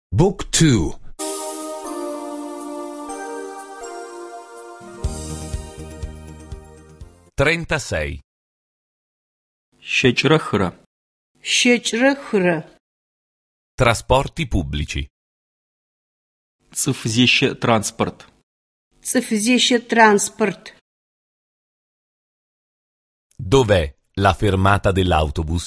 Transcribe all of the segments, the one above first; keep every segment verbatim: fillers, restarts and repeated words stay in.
Book two. trentasei. Щекӏрэ хырэ. Щекӏрэ хырэ. Trasporti pubblici. Цӏыф зещэ транспорт. Цӏыф зещэ транспорт. Dov'è la fermata dell'autobus?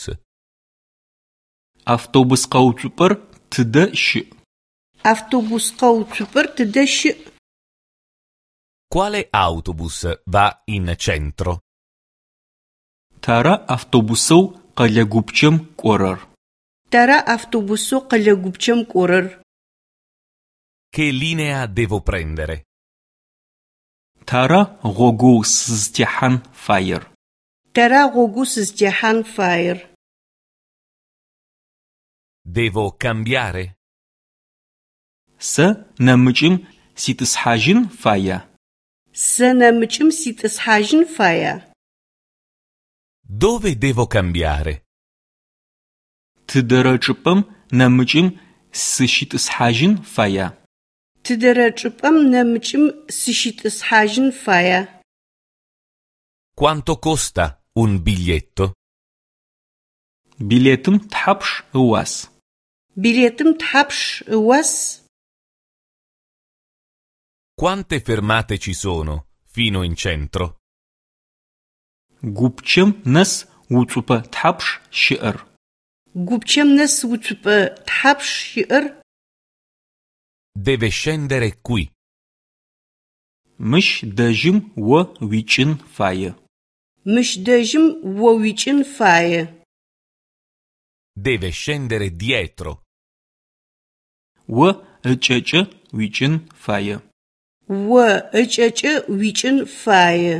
Автобус къэуцупӏэр тыдэ щыӏ? Автобус къэуцупӏэр тыдэ щыӏ? Quale autobus va in centro? Тара автобусэу къэлэ гупчэм кӏорэр. Тара автобусэу къэлэ гупчэм кӏорэр. Che linea devo prendere? Тара гъогоу сызтехьан фаер. Тара гъогоу сызтехьан фаер. Devo cambiare? Сэ нэмыкӏым ситӏысхьажьын фая? Сэ нэмыкӏым ситӏысхьажьын фая? Dove devo cambiare? Тыдэрэ чӏыпӏэм нэмыкӏым сыщитӏысхьажьын фая? Тыдэрэ чӏыпӏэм нэмыкӏым сыщитӏысхьажьын фая? Quanto costa un biglietto? Билетым тхьапш ыуас? Билетым тхьапш ыуас? Quante fermate ci sono fino in centro? Гупчэм нэс уцупӏэ тхьапш щыӏэр? Гупчэм нэс уцупӏэ тхьапш щыӏэр? Deve scendere qui. Мыщ дэжьым о уикӏын фае. Мыщ дэжьым о уикӏын фае. Deve scendere dietro. О ыкӏэкӏэ уикӏын фае. О ыкӏэкӏэ уикӏын фае.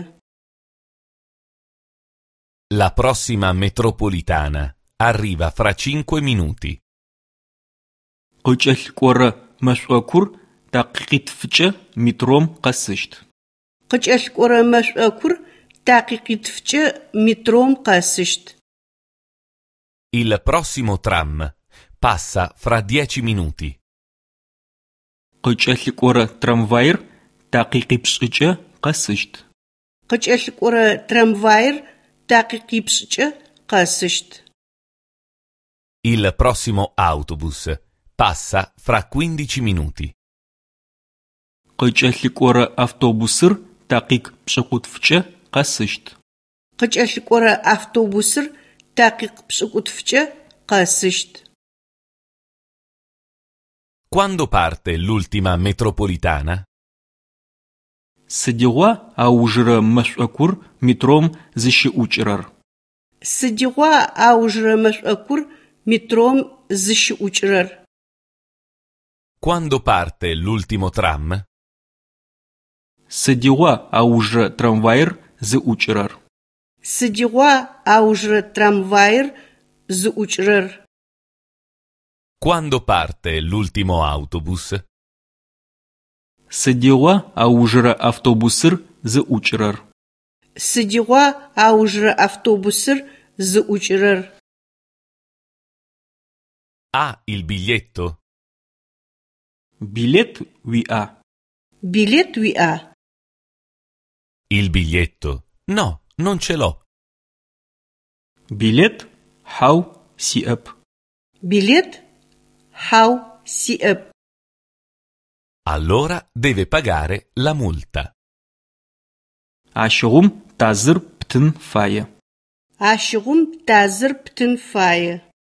La prossima metropolitana arriva fra cinque minuti. Къыкӏэлъыкӏорэ мэшӏокур дакъикъитфыкӏэ метром къэсыщт. Къыкӏэлъыкӏорэ мэшӏокур дакъикъитфыкӏэ метром къэсыщт. Il prossimo tram passa fra dieci minuti. Къыкӏэлъыкӏорэ трамваир дакъикъипшӏыкӏэ къэсыщт. Къыкӏэлъыкӏорэ трамваир дакъикъипшӏыкӏэ къэсыщт. Il prossimo autobus passa fra quindici minuti. Къыкӏэлъыкӏорэ автобусыр дакъикъипшӏыкӏутфыкӏэ къэсыщт. Къыкӏэлъыкӏорэ автобусыр дакъикъипшӏыкӏутфыкӏэ къэсыщт. Quando parte l'ultima metropolitana? Сыдигъуа аужрэ мэшӏокур метром зыщыӏукӏырэр? Сыдигъуа аужрэ мэшӏокур метром зыщыӏукӏырэр? Quando parte l'ultimo tram? Сыдигъуа аужрэ трамваир зыӏукӏырэр? Сыдигъуа аужрэ трамваир зыӏукӏырэр? Quando parte l'ultimo autobus? Сыдигъуа аужрэ автобусыр зыӏукӏырэр? Сыдигъуа аужрэ автобусыр зыӏукӏырэр? Ha il biglietto? Билет уиӏа? Билет уиӏа? Il biglietto? No, non ce l'ho. Билет? Хьау, сиӏэп. Билет? Хьау, сиӏэп. Allora deve pagare la multa. Ащыгъум тазыр птын фае. Ащыгъум тазыр птын фае.